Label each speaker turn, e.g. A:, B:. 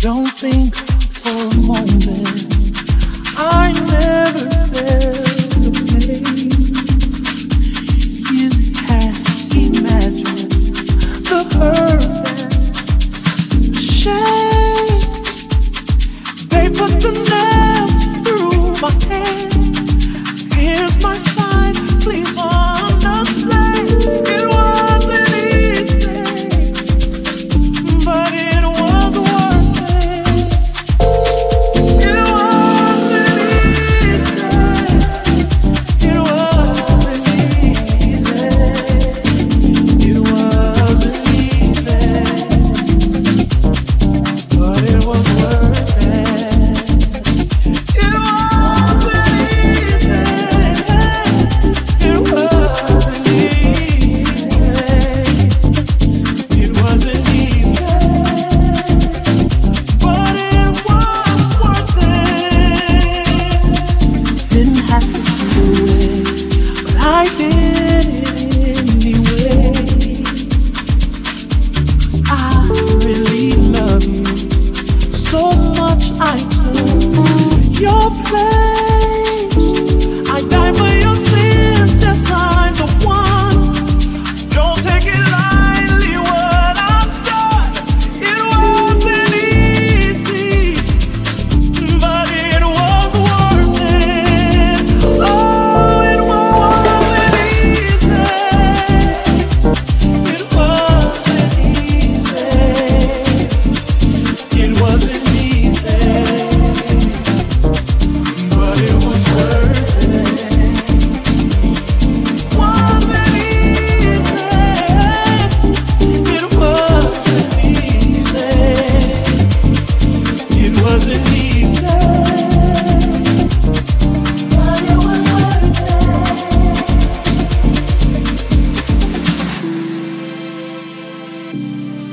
A: Don't think for a moment I never felt the pain. You can't imagine the hurt and the shame. They put the nails through my hands. Here's my sign, please understand. It wasn't easy, but it was worth it. It wasn't easy. It wasn't easy. It wasn't easy, but it was worth it. It wasn't easy. It wasn't easy. It wasn't easy, but it was worth it. Didn't have to do it, but I did it anyway. 'Cause I really love you so much. I took your place. I died for your sins. Yes, I'm the one. Don't take it lightly what I've done. It wasn't easy, but it was worth it. Oh, it wasn't easy. It wasn't easy. It wasn't easy, but it was worth it. Wasn't easy. It wasn't easy. It wasn't easy, but it was worth it.